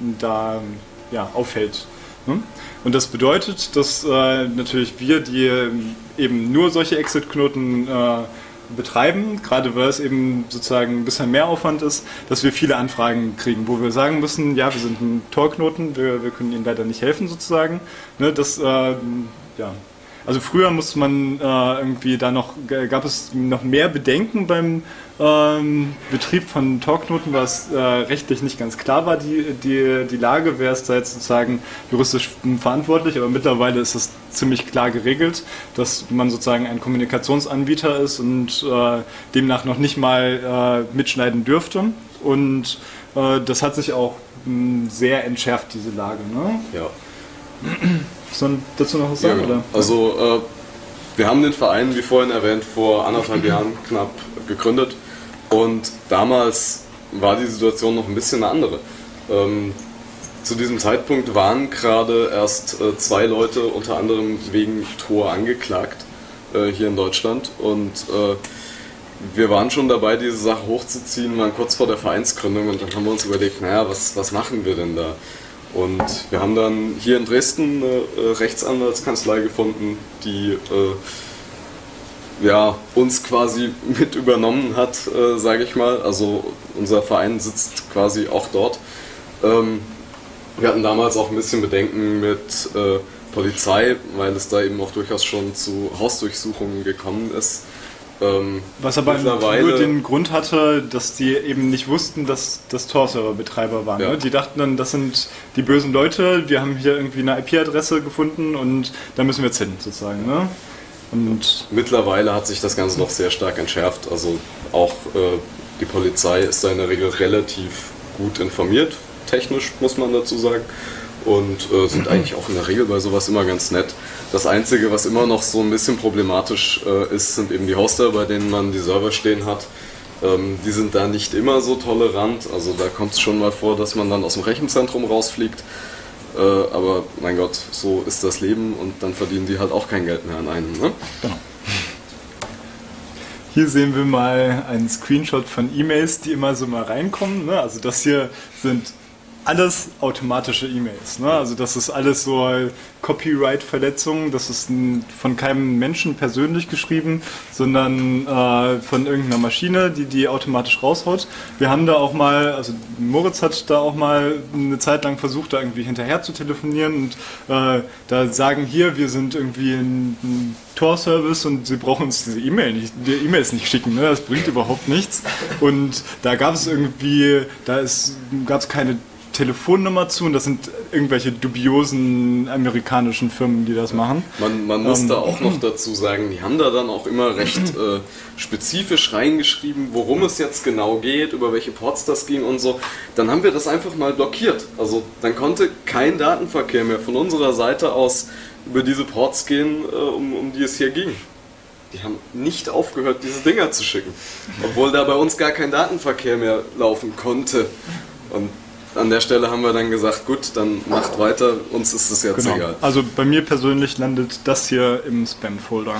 da ja, auffällt. Ne? Und das bedeutet, dass äh, natürlich wir, die eben nur solche Exit-Knoten äh, betreiben, gerade weil es eben sozusagen ein bisschen mehr Aufwand ist, dass wir viele Anfragen kriegen, wo wir sagen müssen, ja, wir sind ein Tor-Knoten, wir, wir können Ihnen leider nicht helfen sozusagen. Ne? Das, äh, ja... Also früher musste man äh, irgendwie da noch, gab es noch mehr Bedenken beim ähm, Betrieb von Tor-Knoten, weil es äh, rechtlich nicht ganz klar war, die, die, die Lage, wer ist da jetzt sozusagen juristisch verantwortlich, aber mittlerweile ist es ziemlich klar geregelt, dass man sozusagen ein Kommunikationsanbieter ist und äh, demnach noch nicht mal äh, mitschneiden dürfte und äh, das hat sich auch mh, sehr entschärft, diese Lage. Ne? Ja. Sollen dazu noch was sagen? Ja, genau. Oder? Also äh, wir haben den Verein, wie vorhin erwähnt, vor anderthalb Jahren knapp gegründet und damals war die Situation noch ein bisschen eine andere. Ähm, zu diesem Zeitpunkt waren gerade erst äh, zwei Leute unter anderem wegen Tor angeklagt äh, hier in Deutschland und äh, wir waren schon dabei, diese Sache hochzuziehen, waren kurz vor der Vereinsgründung und dann haben wir uns überlegt, naja, was, was machen wir denn da? Und wir haben dann hier in Dresden eine äh, Rechtsanwaltskanzlei gefunden, die äh, ja, uns quasi mit übernommen hat, äh, sage ich mal. Also unser Verein sitzt quasi auch dort. Ähm, wir hatten damals auch ein bisschen Bedenken mit äh, Polizei, weil es da eben auch durchaus schon zu Hausdurchsuchungen gekommen ist. Ähm, Was aber nur den Grund hatte, dass die eben nicht wussten, dass das Tor-Server-Betreiber waren. Ja. Ne? Die dachten dann, das sind die bösen Leute, wir haben hier irgendwie eine I P-Adresse gefunden und da müssen wir jetzt hin, sozusagen. Ne? Und mittlerweile hat sich das Ganze noch sehr stark entschärft. Also auch äh, die Polizei ist da in der Regel relativ gut informiert, technisch muss man dazu sagen. Und äh, sind eigentlich auch in der Regel bei sowas immer ganz nett. Das Einzige, was immer noch so ein bisschen problematisch äh, ist, sind eben die Hoster, bei denen man die Server stehen hat. Ähm, die sind da nicht immer so tolerant, also da kommt es schon mal vor, dass man dann aus dem Rechenzentrum rausfliegt. Äh, aber mein Gott, so ist das Leben und dann verdienen die halt auch kein Geld mehr an einem. Ne? Genau. Hier sehen wir mal einen Screenshot von E-Mails, die immer so mal reinkommen. Ne? Also das hier sind alles automatische E-Mails. Ne? Also das ist alles so Copyright-Verletzungen, das ist n- von keinem Menschen persönlich geschrieben, sondern äh, von irgendeiner Maschine, die die automatisch raushaut. Wir haben da auch mal, also Moritz hat da auch mal eine Zeit lang versucht, da irgendwie hinterher zu telefonieren und äh, da sagen, hier, wir sind irgendwie ein, ein Tor-Service und sie brauchen uns diese E-Mail nicht, die E-Mails nicht schicken, ne? Das bringt überhaupt nichts. Und da gab es irgendwie, da ist, gab es keine Telefonnummer zu und das sind irgendwelche dubiosen amerikanischen Firmen, die das machen. Man, man muss Ähm, da auch noch dazu sagen, die haben da dann auch immer recht äh, spezifisch reingeschrieben, worum es jetzt genau geht, über welche Ports das ging und so. Dann haben wir das einfach mal blockiert. Also dann konnte kein Datenverkehr mehr von unserer Seite aus über diese Ports gehen, äh, um, um die es hier ging. Die haben nicht aufgehört, diese Dinger zu schicken. Obwohl da bei uns gar kein Datenverkehr mehr laufen konnte. Und an der Stelle haben wir dann gesagt, gut, dann macht weiter, uns ist es jetzt Genau. egal. Also bei mir persönlich landet das hier im Spam-Folder.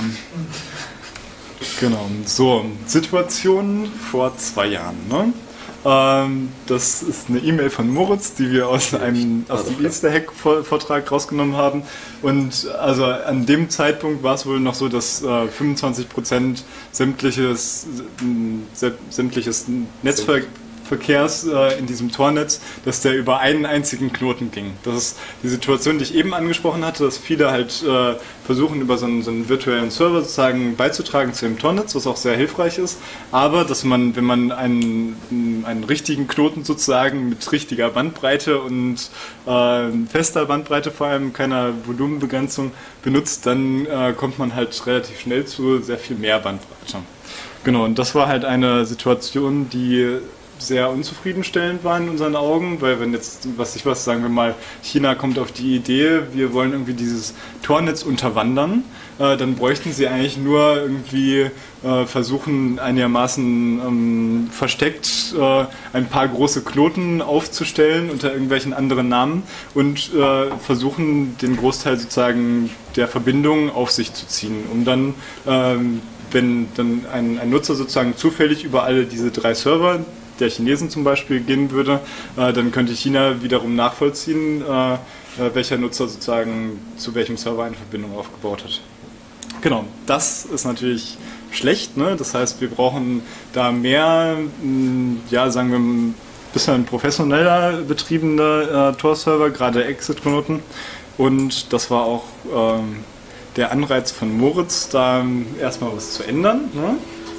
Genau. So, Situation vor zwei Jahren. Ne? Ähm, das ist eine E-Mail von Moritz, die wir aus einem aus dem Easter Hack-Vortrag rausgenommen haben. Und also an dem Zeitpunkt war es wohl noch so, dass äh, fünfundzwanzig Prozent sämtliches, äh, sämtliches Netzwerk Verkehrs äh, in diesem Tornetz, dass der über einen einzigen Knoten ging. Das ist die Situation, die ich eben angesprochen hatte, dass viele halt äh, versuchen, über so einen, so einen virtuellen Server sozusagen beizutragen zu dem Tornetz, was auch sehr hilfreich ist, aber dass man, wenn man einen, einen richtigen Knoten sozusagen mit richtiger Bandbreite und äh, fester Bandbreite, vor allem keiner Volumenbegrenzung benutzt, dann äh, kommt man halt relativ schnell zu sehr viel mehr Bandbreite. Genau, und das war halt eine Situation, die sehr unzufriedenstellend war in unseren Augen, weil wenn jetzt, was ich was, sagen wir mal, China kommt auf die Idee, wir wollen irgendwie dieses Tornetz unterwandern, äh, dann bräuchten sie eigentlich nur irgendwie äh, versuchen, einigermaßen ähm, versteckt äh, ein paar große Knoten aufzustellen unter irgendwelchen anderen Namen und äh, versuchen, den Großteil sozusagen der Verbindung auf sich zu ziehen, um dann ähm, wenn dann ein, ein Nutzer sozusagen zufällig über alle diese drei Server der Chinesen zum Beispiel gehen würde, äh, dann könnte China wiederum nachvollziehen, äh, äh, welcher Nutzer sozusagen zu welchem Server eine Verbindung aufgebaut hat. Genau, das ist natürlich schlecht, ne? Das heißt, wir brauchen da mehr, mh, ja, sagen wir, ein bisschen professioneller betriebener äh, Tor-Server, gerade Exit-Knoten. Und das war auch ähm, der Anreiz von Moritz, da erstmal was zu ändern, ne?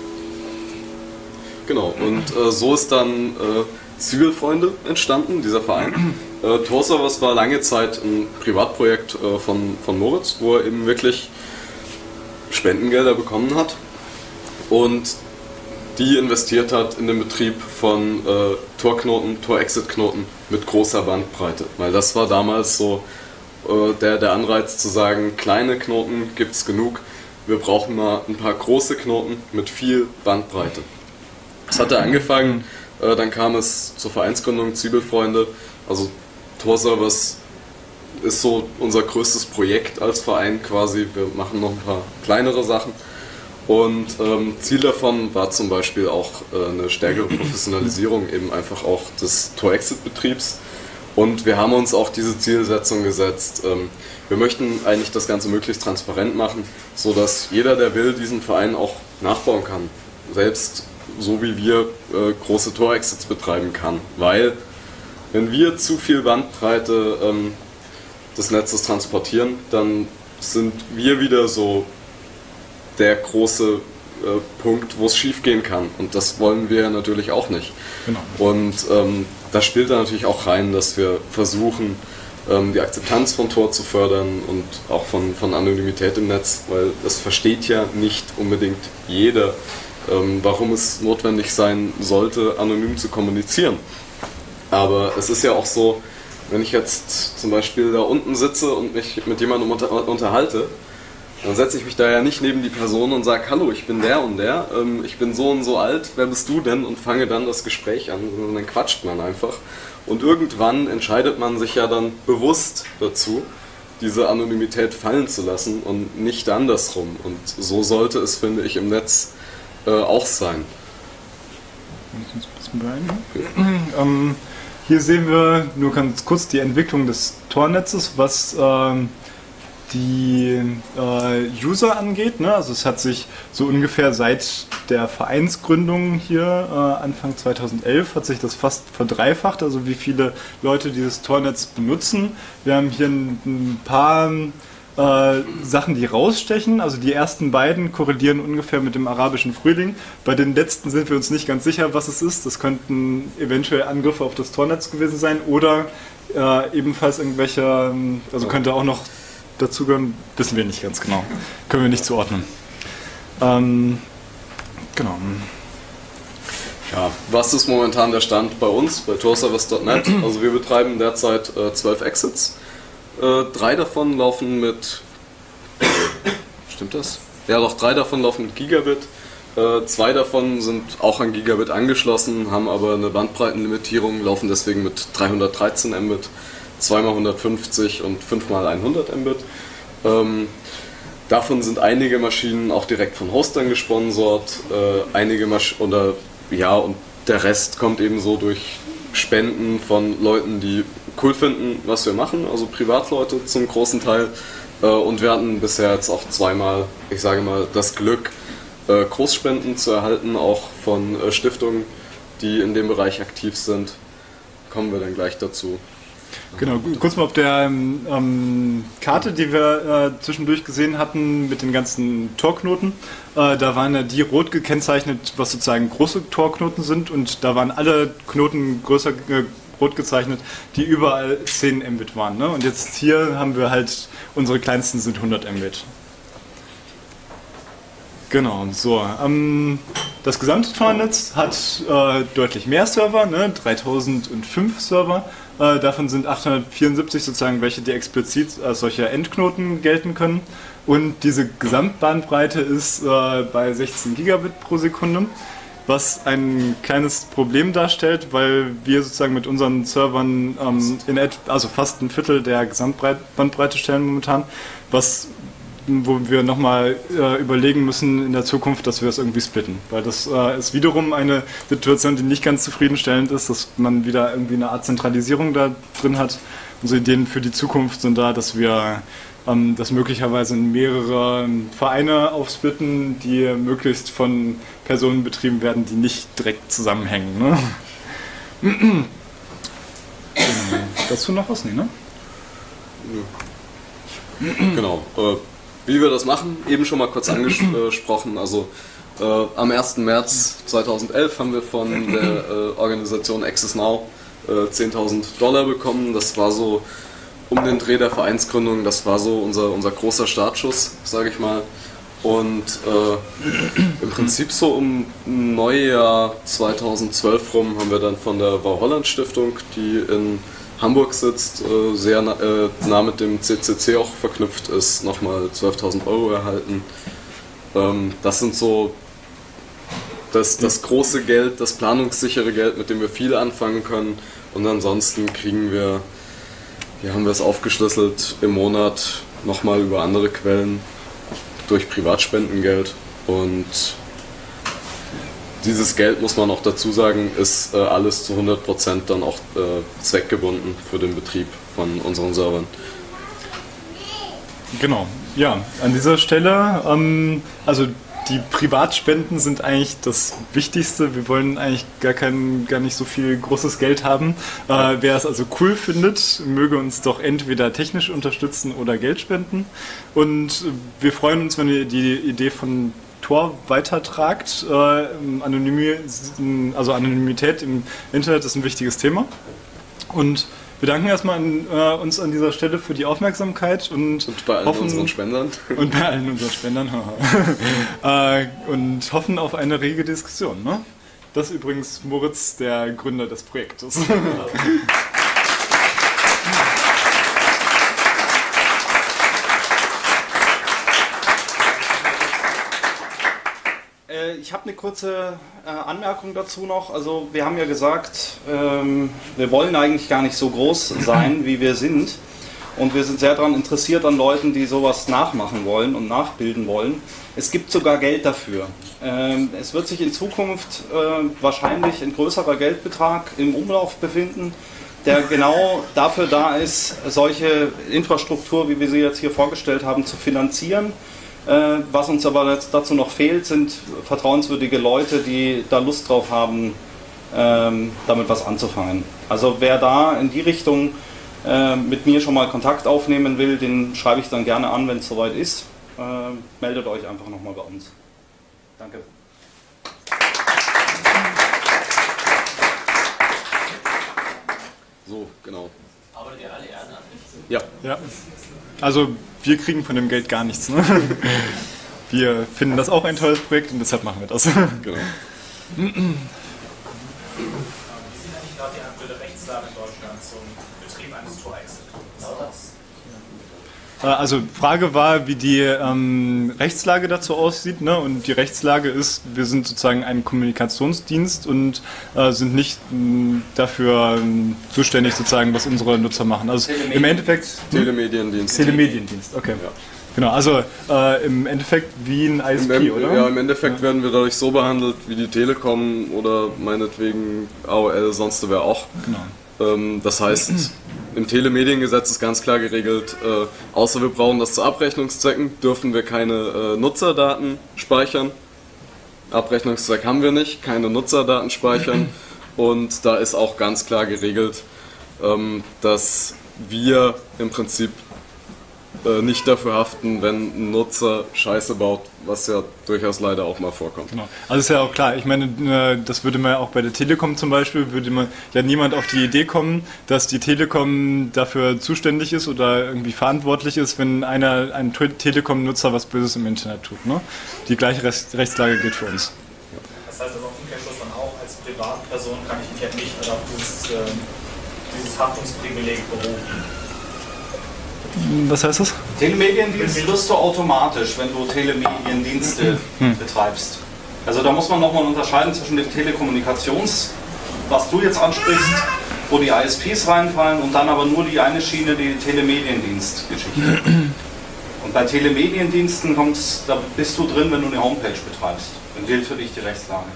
Genau, und äh, so ist dann äh, Zivilfreunde entstanden, dieser Verein. Äh, Tor-Servers war lange Zeit ein Privatprojekt äh, von, von Moritz, wo er eben wirklich Spendengelder bekommen hat und die investiert hat in den Betrieb von äh, Tor-Knoten, Tor-Exit-Knoten mit großer Bandbreite. Weil das war damals so äh, der, der Anreiz zu sagen, kleine Knoten gibt es genug, wir brauchen mal ein paar große Knoten mit viel Bandbreite. Das hat er angefangen, äh, dann kam es zur Vereinsgründung Zwiebelfreunde, also Tor-Servers ist so unser größtes Projekt als Verein quasi, wir machen noch ein paar kleinere Sachen und ähm, Ziel davon war zum Beispiel auch äh, eine stärkere Professionalisierung eben einfach auch des Tor-Exit-Betriebs und wir haben uns auch diese Zielsetzung gesetzt, ähm, wir möchten eigentlich das Ganze möglichst transparent machen, sodass jeder, der will, diesen Verein auch nachbauen kann, selbst so wie wir äh, große Tor-Exits betreiben kann. Weil, wenn wir zu viel Bandbreite ähm, des Netzes transportieren, dann sind wir wieder so der große äh, Punkt, wo es schief gehen kann. Und das wollen wir natürlich auch nicht. Genau. Und ähm, da spielt da natürlich auch rein, dass wir versuchen, ähm, die Akzeptanz von Tor zu fördern und auch von, von Anonymität im Netz, weil das versteht ja nicht unbedingt jeder, warum es notwendig sein sollte, anonym zu kommunizieren. Aber es ist ja auch so, wenn ich jetzt zum Beispiel da unten sitze und mich mit jemandem unter, unterhalte, dann setze ich mich da ja nicht neben die Person und sage, hallo, ich bin der und der, ich bin so und so alt, wer bist du denn? Und fange dann das Gespräch an, und dann quatscht man einfach. Und irgendwann entscheidet man sich ja dann bewusst dazu, diese Anonymität fallen zu lassen und nicht andersrum. Und so sollte es, finde ich, im Netz Äh, auch sein. ähm, hier sehen wir nur ganz kurz die Entwicklung des Tornetzes, was ähm, die äh, User angeht. Ne? Also es hat sich so ungefähr seit der Vereinsgründung hier, äh, Anfang zweitausendelf, hat sich das fast verdreifacht, also wie viele Leute dieses Tornetz benutzen. Wir haben hier ein, ein paar äh, Sachen, die rausstechen. Also die ersten beiden korrelieren ungefähr mit dem arabischen Frühling. Bei den letzten sind wir uns nicht ganz sicher, was es ist. Das könnten eventuell Angriffe auf das Tornetz gewesen sein oder äh, ebenfalls irgendwelche, also könnte auch noch dazugehören, wissen wir nicht ganz genau. Können wir nicht zuordnen. Ähm, genau. Ja, was ist momentan der Stand bei uns, bei torservice punkt net? Also wir betreiben derzeit äh, zwölf Exits. Äh, drei davon laufen mit... Stimmt das? Ja, doch, drei davon laufen mit Gigabit. Äh, zwei davon sind auch an Gigabit angeschlossen, haben aber eine Bandbreitenlimitierung, laufen deswegen mit dreihundertdreizehn Mbit, zwei mal hundertfünfzig und fünf mal hundert Mbit. Ähm, davon sind einige Maschinen auch direkt von Hostern gesponsert, äh, einige Masch oder ja, und der Rest kommt eben so durch Spenden von Leuten, die cool finden, was wir machen, also Privatleute zum großen Teil. Äh, und wir hatten bisher jetzt auch zweimal, ich sage mal, das Glück, äh, Großspenden zu erhalten, auch von äh, Stiftungen, die in dem Bereich aktiv sind. Kommen wir dann gleich dazu. Genau, kurz mal auf der ähm, Karte, die wir äh, zwischendurch gesehen hatten mit den ganzen Torknoten, äh, da waren ja die rot gekennzeichnet, was sozusagen große Torknoten sind, und da waren alle Knoten größer äh, rot gezeichnet, die überall zehn Mbit waren. Ne? Und jetzt hier haben wir halt, unsere kleinsten sind hundert Mbit. Genau, so. Ähm, das gesamte Tornetz hat äh, deutlich mehr Server, ne? dreitausendfünf Server. Äh, davon sind achthundertvierundsiebzig sozusagen welche, die explizit als solche Endknoten gelten können. Und diese Gesamtbandbreite ist äh, bei sechzehn Gigabit pro Sekunde, was ein kleines Problem darstellt, weil wir sozusagen mit unseren Servern ähm, in et- also fast ein Viertel der Gesamtbandbreite stellen momentan, was wo wir nochmal äh, überlegen müssen in der Zukunft, dass wir es irgendwie splitten. Weil das äh, ist wiederum eine Situation, die nicht ganz zufriedenstellend ist, dass man wieder irgendwie eine Art Zentralisierung da drin hat. Unsere Ideen für die Zukunft sind da, dass wir ähm, das möglicherweise in mehrere Vereine aufsplitten, die möglichst von Personen betrieben werden, die nicht direkt zusammenhängen. Ne? ähm, dazu noch was? Nee, ne? Genau. Äh, wie wir das machen, eben schon mal kurz angesprochen. Also äh, am ersten März zweitausendelf haben wir von der äh, Organisation Access Now äh, zehntausend Dollar bekommen. Das war so um den Dreh der Vereinsgründung, das war so unser, unser großer Startschuss, sage ich mal. Und äh, im Prinzip so um Neujahr zweitausendzwölf rum haben wir dann von der Bau Holland Stiftung, die in Hamburg sitzt, äh, sehr nah, äh, nah mit dem C C C auch verknüpft ist, nochmal zwölftausend Euro erhalten. Ähm, das sind so das, das große Geld, das planungssichere Geld, mit dem wir viel anfangen können. Und ansonsten kriegen wir, hier haben wir es aufgeschlüsselt, im Monat nochmal über andere Quellen durch Privatspendengeld. Und dieses Geld, muss man auch dazu sagen, ist äh, alles zu hundert Prozent dann auch äh, zweckgebunden für den Betrieb von unseren Servern. Genau, ja, an dieser Stelle, ähm, also die Privatspenden sind eigentlich das Wichtigste. Wir wollen eigentlich gar, kein, gar nicht so viel großes Geld haben. Äh, wer es also cool findet, möge uns doch entweder technisch unterstützen oder Geld spenden. Und wir freuen uns, wenn ihr die Idee von Tor weitertragt. Äh, Anonymi- also Anonymität im Internet ist ein wichtiges Thema. Und wir danken erstmal an, äh, uns an dieser Stelle für die Aufmerksamkeit und, und bei allen hoffen, unseren Spendern. Und bei allen unseren Spendern. äh, und hoffen auf eine rege Diskussion. Ne? Das ist übrigens Moritz, der Gründer des Projektes. Ich habe eine kurze äh, Anmerkung dazu noch. Also wir haben ja gesagt, ähm, wir wollen eigentlich gar nicht so groß sein, wie wir sind. Und wir sind sehr daran interessiert an Leuten, die sowas nachmachen wollen und nachbilden wollen. Es gibt sogar Geld dafür. Ähm, es wird sich in Zukunft äh, wahrscheinlich ein größerer Geldbetrag im Umlauf befinden, der genau dafür da ist, solche Infrastruktur, wie wir sie jetzt hier vorgestellt haben, zu finanzieren. Äh, was uns aber jetzt dazu noch fehlt, sind vertrauenswürdige Leute, die da Lust drauf haben, ähm, damit was anzufangen. Also wer da in die Richtung äh, mit mir schon mal Kontakt aufnehmen will, den schreibe ich dann gerne an, wenn es soweit ist. Äh, meldet euch einfach nochmal bei uns. Danke. So, genau. Arbeitet ihr alle ehrenamtlich? Ja. Ja. Also wir kriegen von dem Geld gar nichts. Ne? Wir finden das auch ein tolles Projekt und deshalb machen wir das. Genau. Wie sieht eigentlich gerade die aktuelle Rechtslage in Deutschland zum Betrieb eines Tor-Exit aus? Also Frage war, wie die ähm, Rechtslage dazu aussieht, ne? Und die Rechtslage ist, wir sind sozusagen ein Kommunikationsdienst und äh, sind nicht mh, dafür ähm, zuständig, sozusagen, was unsere Nutzer machen. Also im Endeffekt Telemediendienst. Telemediendienst, okay. Ja. Genau, also äh, im Endeffekt wie ein I S P, Im, oder? Ja, im Endeffekt ja. werden wir dadurch so behandelt wie die Telekom oder meinetwegen A O L, sonst wer auch. Genau. Ähm, das heißt, im Telemediengesetz ist ganz klar geregelt, äh, außer wir brauchen das zu Abrechnungszwecken, dürfen wir keine äh, Nutzerdaten speichern. Abrechnungszweck haben wir nicht, keine Nutzerdaten speichern. Und da ist auch ganz klar geregelt, ähm, dass wir im Prinzip äh, nicht dafür haften, wenn ein Nutzer Scheiße baut, was ja durchaus leider auch mal vorkommt. Genau. Also ist ja auch klar, ich meine, das würde man ja auch bei der Telekom zum Beispiel, würde man ja niemand auf die Idee kommen, dass die Telekom dafür zuständig ist oder irgendwie verantwortlich ist, wenn einer, ein Telekom-Nutzer was Böses im Internet tut. Ne? Die gleiche Rechtslage gilt für uns. Das heißt also im Umkehrschluss dann auch, als Privatperson kann ich mich ja nicht auf dieses, äh, dieses Haftungsprivileg berufen. Was heißt das? Telemediendienst wirst du automatisch, wenn du Telemediendienste hm. betreibst. Also da muss man nochmal unterscheiden zwischen dem Telekommunikations, was du jetzt ansprichst, wo die I S Ps reinfallen und dann aber nur die eine Schiene, die Telemediendienstgeschichte. Und bei Telemediendiensten kommt's, da bist du drin, wenn du eine Homepage betreibst. Dann gilt für dich die Rechtslage.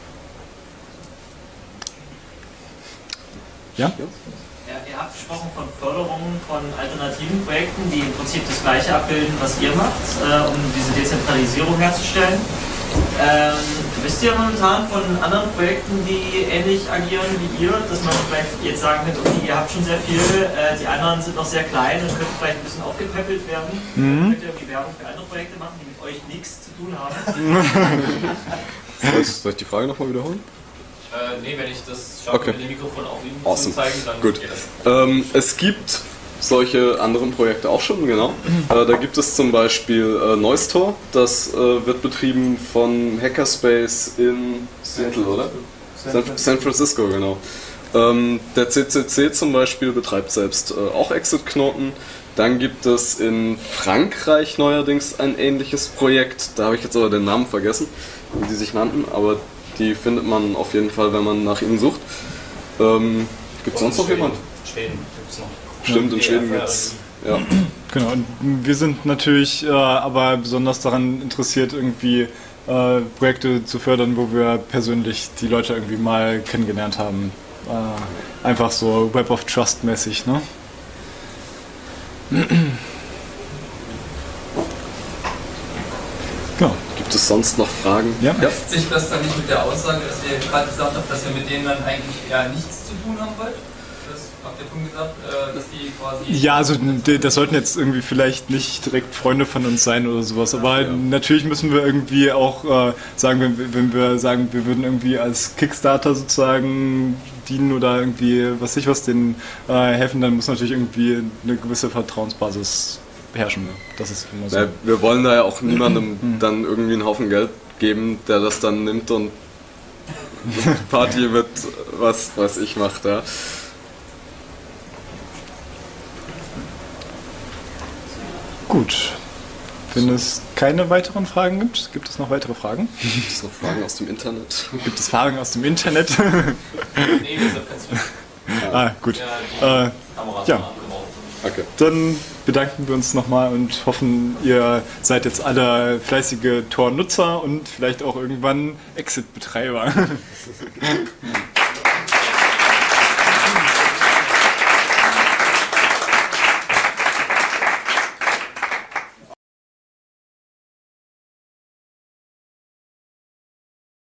Ja? Ja, ihr habt gesprochen von Förderungen von alternativen Projekten, die im Prinzip das Gleiche abbilden, was ihr macht, äh, um diese Dezentralisierung herzustellen. Ähm, wisst ihr momentan von anderen Projekten, die ähnlich agieren wie ihr, dass man vielleicht jetzt sagen könnte, okay, ihr habt schon sehr viel, äh, die anderen sind noch sehr klein und könnten vielleicht ein bisschen aufgepäppelt werden? Mhm. Könnt ihr irgendwie Werbung für andere Projekte machen, die mit euch nichts zu tun haben? Soll ich die Frage nochmal wiederholen? Äh, nee, wenn ich das schaffe, okay. mit dem Mikrofon auf ihn Awesome. zu zeigen, dann Gut. geht das. Ähm, es gibt solche anderen Projekte auch schon, genau. Äh, da gibt es zum Beispiel äh, Neustor, das äh, wird betrieben von Hackerspace in Seattle, oder? San, San Francisco, genau. Ähm, der C C C zum Beispiel betreibt selbst äh, auch Exit-Knoten. Dann gibt es in Frankreich neuerdings ein ähnliches Projekt, da habe ich jetzt aber den Namen vergessen, wie die sich nannten, aber die findet man auf jeden Fall, wenn man nach ihnen sucht. Ähm, gibt es sonst noch jemand? Schweden gibt es noch. Stimmt, in Schweden gibt es. Ja. Genau, und wir sind natürlich äh, aber besonders daran interessiert, irgendwie äh, Projekte zu fördern, wo wir persönlich die Leute irgendwie mal kennengelernt haben. Äh, einfach so Web of Trust mäßig, ne? Genau. Gibt es sonst noch Fragen? Ja. ja. Deckt sich das dann nicht mit der Aussage, dass ihr gerade gesagt habt, dass ihr mit denen dann eigentlich eher nichts zu tun haben wollt? Das habt ihr schon gesagt, äh, dass die quasi... Ja, also das sollten jetzt irgendwie vielleicht nicht direkt Freunde von uns sein oder sowas, aber ja. Natürlich müssen wir irgendwie auch äh, sagen, wenn, wenn wir sagen, wir würden irgendwie als Kickstarter sozusagen dienen oder irgendwie, was ich was, denen äh, helfen, dann muss natürlich irgendwie eine gewisse Vertrauensbasis herrschen. Das ist immer so. Ja, wir wollen da ja auch niemandem dann irgendwie einen Haufen Geld geben, der das dann nimmt und Party mit was weiß ich macht. Ja. Gut. Wenn es keine weiteren Fragen gibt, gibt es noch weitere Fragen? Gibt es noch Fragen aus dem Internet? Gibt es Fragen aus dem Internet? Nee, das ist ganz schön. Ah, gut. Ja, die äh, Kameras ja. waren abgebaut. Okay. Dann bedanken wir uns nochmal und hoffen, ihr seid jetzt alle fleißige Tor-Nutzer und vielleicht auch irgendwann Exit-Betreiber.